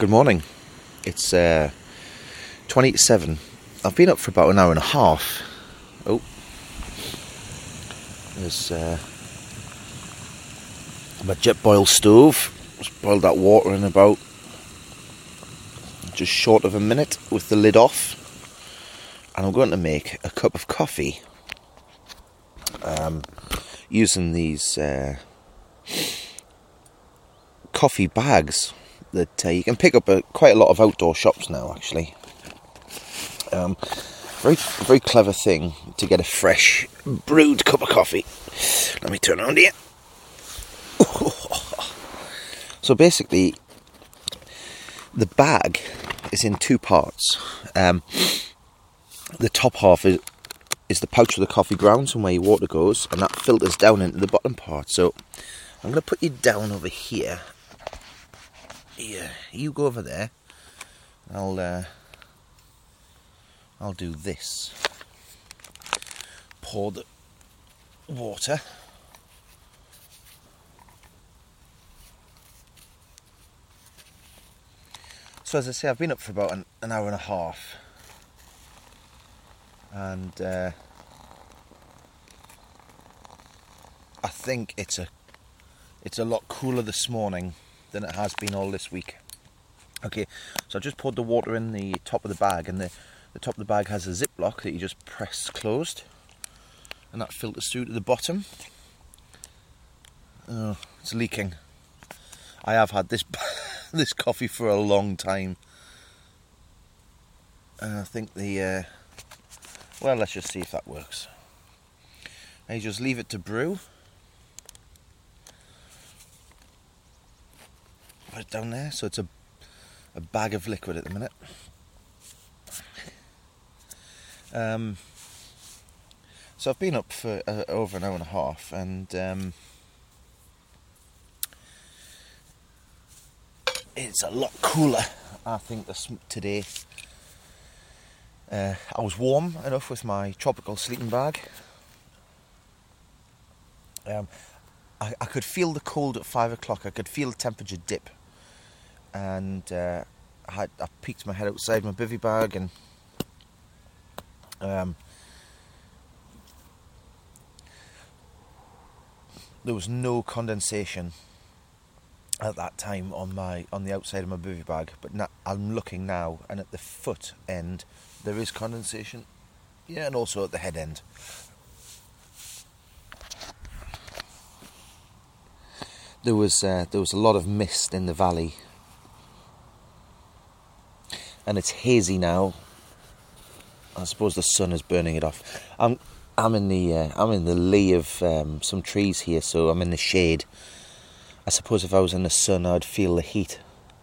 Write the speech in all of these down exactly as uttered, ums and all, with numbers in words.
Good morning. It's uh, twenty to seven. I've been up for about an hour and a half. Oh, there's uh, my jet boil stove. Just boiled that water in about just short of a minute with the lid off, and I'm going to make a cup of coffee um, using these uh, coffee bags that uh, you can pick up at quite a lot of outdoor shops now, actually. Um, very, very clever thing to get a fresh brewed cup of coffee. Let me turn around here. So basically, the bag is in two parts. Um, the top half is, is the pouch with the coffee grounds and where your water goes, and that filters down into the bottom part. So I'm going to put you down over here. Yeah, you go over there. I'll uh, I'll do this. Pour the water. So as I say, I've been up for about an, an hour and a half, and uh, I think it's a it's a lot cooler this morning than it has been all this week. Okay, so I just poured the water in the top of the bag, and the, the top of the bag has a ziplock that you just press closed, and that filters through to the bottom. Oh, it's leaking. I have had this this coffee for a long time. And I think the, uh, well, let's just see if that works. And you just leave it to brew. Put it down there, so it's a, a bag of liquid at the minute. Um, so I've been up for uh, over an hour and a half, and um, it's a lot cooler, I think, this, today. Uh, I was warm enough with my tropical sleeping bag. Um, I, I could feel the cold at five o'clock. I could feel the temperature dip. And uh, I, had, I peeked my head outside my bivvy bag, and um, there was no condensation at that time on my on the outside of my bivvy bag. But now, I'm looking now, and at the foot end there is condensation. Yeah, and also at the head end. There was uh, there was a lot of mist in the valley. And it's hazy now. I suppose the sun is burning it off. I'm I'm in the uh, I'm in the lee of um, some trees here, so I'm in the shade. I suppose if I was in the sun, I'd feel the heat.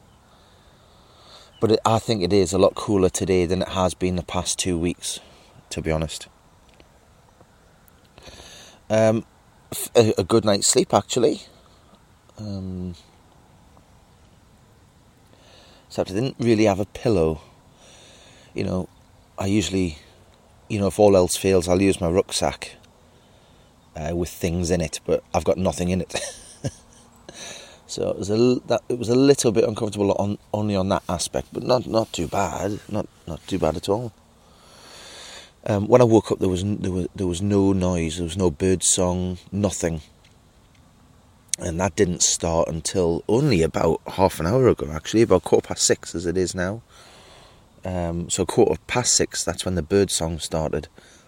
But it, I think it is a lot cooler today than it has been the past two weeks, to be honest. Um, a, a good night's sleep, actually. Um. Except I didn't really have a pillow. You know, I usually, you know, if all else fails, I'll use my rucksack uh, with things in it, but I've got nothing in it. So it was a that it was a little bit uncomfortable on only on that aspect, but not not too bad, not not too bad at all. Um, when I woke up, there was there was there was no noise, there was no bird song, nothing. And that didn't start until only about half an hour ago, actually, about quarter past six as it is now. Um, so quarter past six, that's when the bird song started.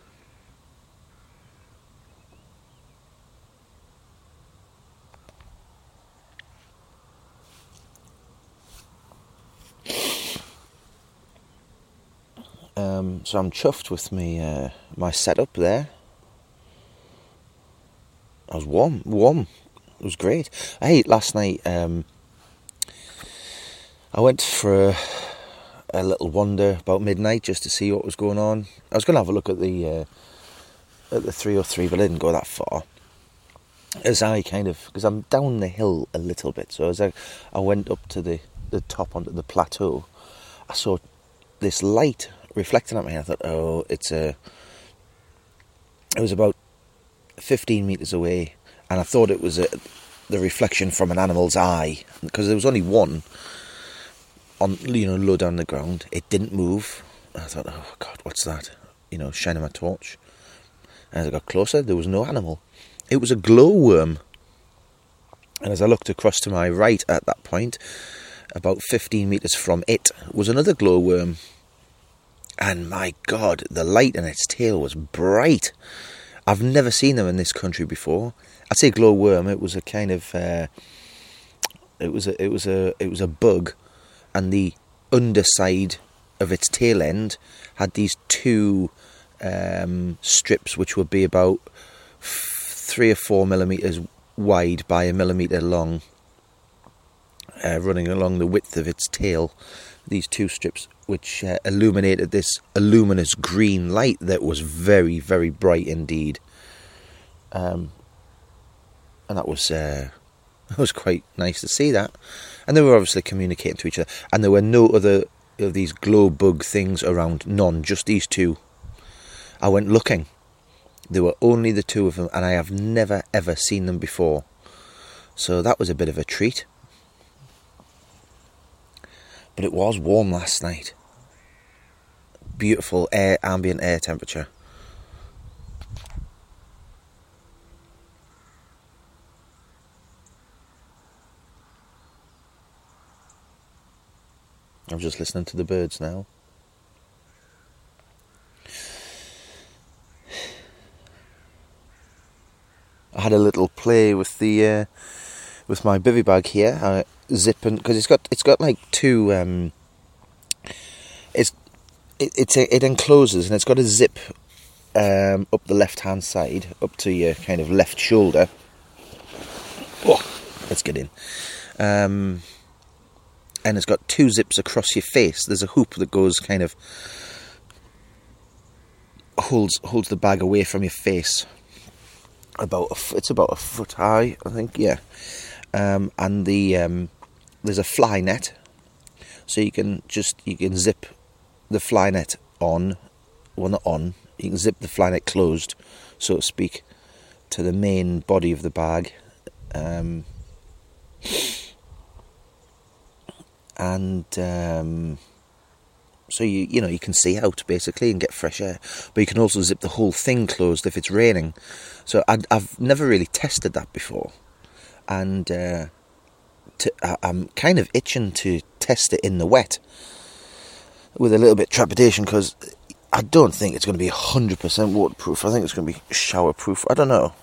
Um, so I'm chuffed with me uh, my setup there. I was warm, warm. It was great. Hey, last night um, I went for a, a little wander about midnight just to see what was going on. I was going to have a look at the uh, at the three oh three, but I didn't go that far. As I kind of, because I'm down the hill a little bit, so as I, I went up to the, the top onto the plateau, I saw this light reflecting at me. I thought, oh, it's a. It was about fifteen metres away. And I thought it was a, the reflection from an animal's eye, because there was only one. on, you know, low down the ground. It didn't move. I thought, oh God, what's that? You know, shining my torch. As I got closer, there was no animal. It was a glowworm. And as I looked across to my right at that point, about fifteen metres from it, was another glowworm. And my God, the light in its tail was bright. I've never seen them in this country before. I'd say glowworm. It was a kind of, uh, it was a, it was a, it was a bug, and the underside of its tail end had these two um, strips, which would be about f- three or four millimeters wide by a millimetre long, uh, running along the width of its tail. These two strips which uh, illuminated this luminous green light that was very, very bright indeed. Um, and that was uh, it was quite nice to see that. And they were obviously communicating to each other. And there were no other of these glow bug things around, none, just these two. I went looking. There were only the two of them, and I have never ever seen them before. So that was a bit of a treat. But it was warm last night. Beautiful air, ambient air temperature. I'm just listening to the birds now. I had a little play with the uh, with my bivy bag here, uh, zipping, because it's got it's got like two. Um, it's it it's a, it encloses, and it's got a zip um, up the left hand side, up to your kind of left shoulder. Oh, let's get in. Um, and it's got two zips across your face. There's a hoop that goes kind of holds holds the bag away from your face. About a, it's about a foot high, I think. Yeah, um, and the um, there's a fly net, so you can just you can zip the fly net on, well not on. You can zip the fly net closed, so to speak, to the main body of the bag, um, and um, so you you know you can see out basically and get fresh air. But you can also zip the whole thing closed if it's raining. So I'd, I've never really tested that before, and uh, to, I, I'm kind of itching to test it in the wet with a little bit of trepidation, because I don't think it's going to be one hundred percent waterproof. I think it's going to be showerproof. I don't know.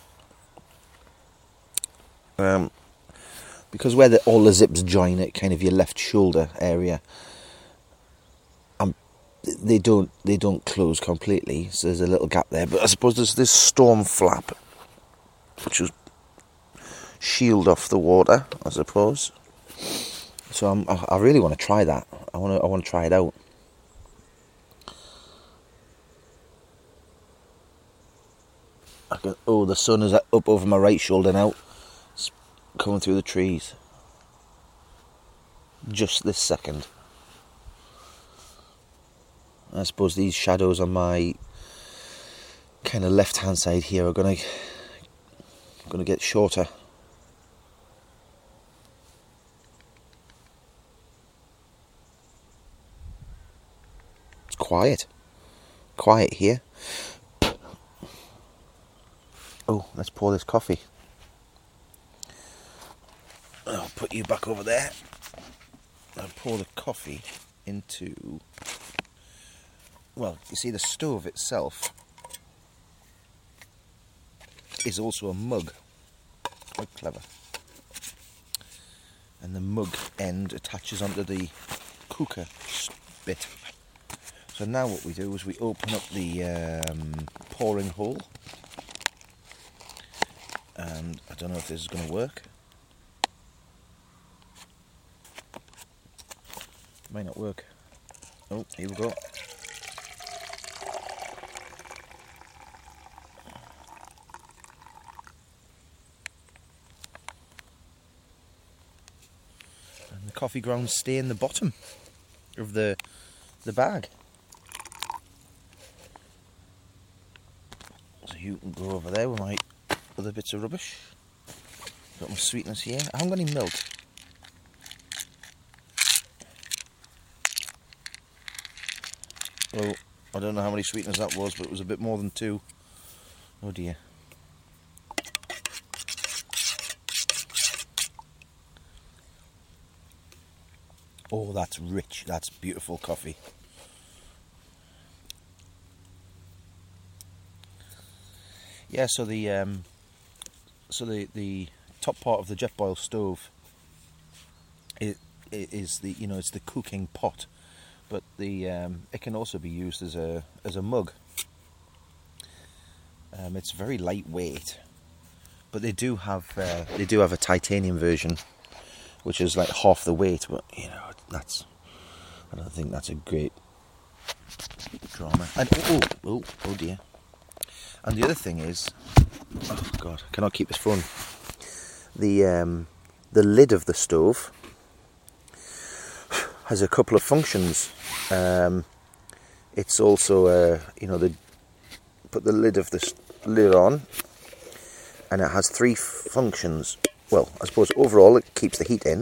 Um, because where the, all the zips join at kind of your left shoulder area, um, they don't they don't close completely. So there's a little gap there. But I suppose there's this storm flap, which will shield off the water, I suppose. So I'm, I, I really want to try that. I want to I want to try it out. I can, oh, the sun is up over my right shoulder now. It's coming through the trees. Just this second. I suppose these shadows on my kind of left hand side here are going to going to get shorter. It's quiet. Quiet here. Oh, let's pour this coffee. I'll put you back over there. I'll pour the coffee into... Well, you see, the stove itself is also a mug. Quite clever. And the mug end attaches onto the cooker bit. So now what we do is we open up the um, pouring hole. And I don't know if this is going to work. It may not work. Oh, here we go. And the coffee grounds stay in the bottom of the the bag. So you can go over there with my other bits of rubbish. Got my sweetness here. I haven't got any milk. Well, I don't know how many sweeteners that was, but it was a bit more than two. Oh dear. Oh, that's rich. That's beautiful coffee. Yeah, so the um, so the the top part of the Jetboil stove, it, it is the you know it's the cooking pot, but the um, it can also be used as a as a mug. Um, it's very lightweight, but they do have uh, they do have a titanium version, which is like half the weight. But you know that's I don't think that's a great drama. And oh oh oh dear. And the other thing is, oh god, I cannot keep this phone. The um, the lid of the stove has a couple of functions. Um, it's also uh, you know the put the lid of the lid on, and it has three functions. Well, I suppose overall it keeps the heat in,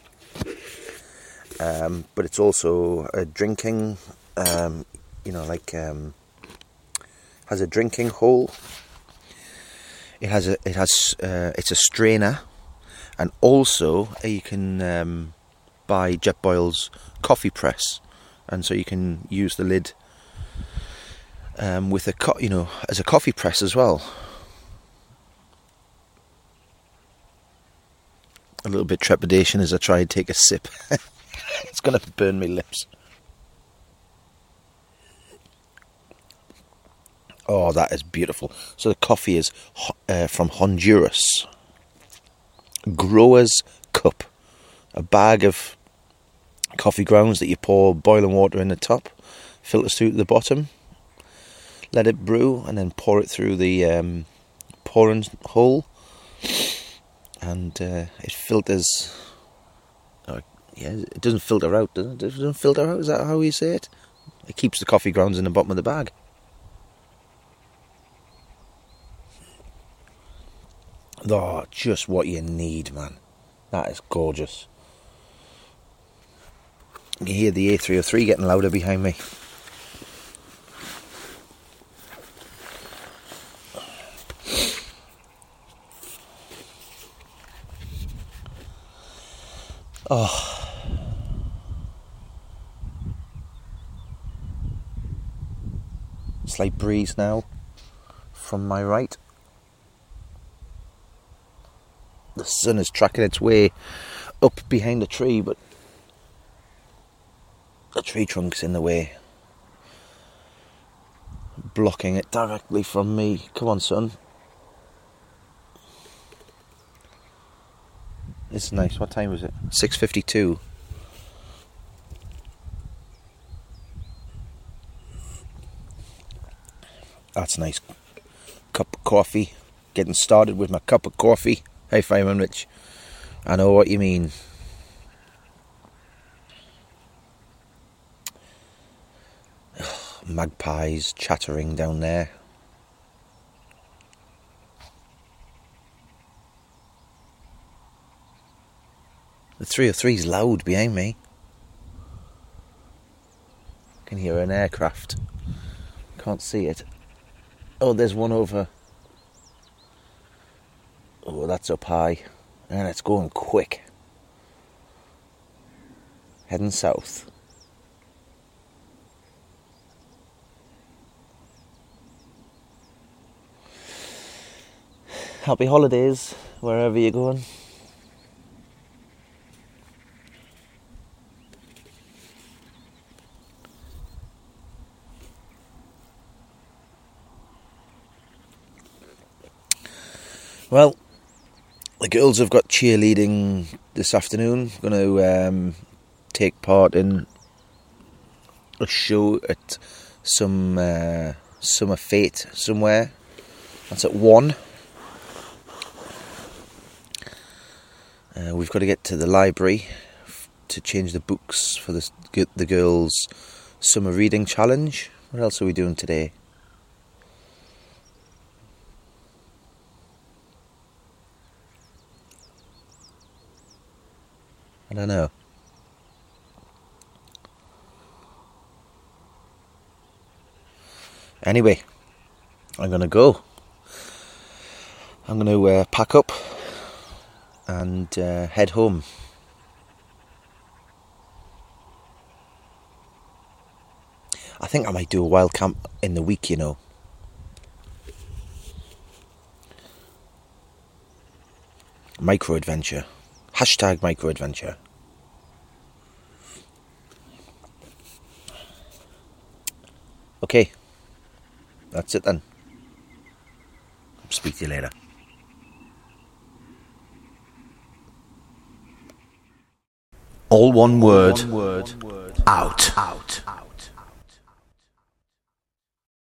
um, but it's also a drinking, um, you know, like um, has a drinking hole. It has a it has uh, it's a strainer, and also uh, you can um, buy Jetboil's coffee press, and so you can use the lid um, with a co- you know as a coffee press as well. A little bit trepidation as I try and take a sip. It's going to burn my lips. Oh, that is beautiful. So the coffee is uh, from Honduras. Grower's Cup. A bag of coffee grounds that you pour boiling water in the top, filters through to the bottom, let it brew, and then pour it through the um, pouring hole, and uh, it filters. Oh, yeah, it doesn't filter out, does it? It doesn't filter out. Is that how you say it? It keeps the coffee grounds in the bottom of the bag. Oh, just what you need, man. That is gorgeous. You can hear the A three oh three getting louder behind me. Oh. Slight breeze now from my right. The sun is tracking its way up behind the tree, but the tree trunk's in the way, blocking it directly from me. Come on, sun. It's nice. What time was it? six fifty-two. That's nice. Cup of coffee. Getting started with my cup of coffee. Hey, Fireman Rich. I know what you mean. Magpies chattering down there. The three oh three's loud behind me. I can hear an aircraft. Can't see it. Oh, there's one over. Oh, that's up high. And it's going quick. Heading south. Happy holidays, wherever you're going. Well, the girls have got cheerleading this afternoon. Going to um, take part in a show at some uh, summer fete somewhere. That's at one. Uh, we've got to get to the library f- to change the books for the the girls' summer reading challenge. What else are we doing today? I don't know. Anyway, I'm going to go. I'm going to uh, pack up and uh, head home. I think I might do a wild camp in the week, you know. Micro-adventure. Hashtag micro-adventure. Okay. That's it then. Speak to you later. All one word. All one word. Out. Out. Out.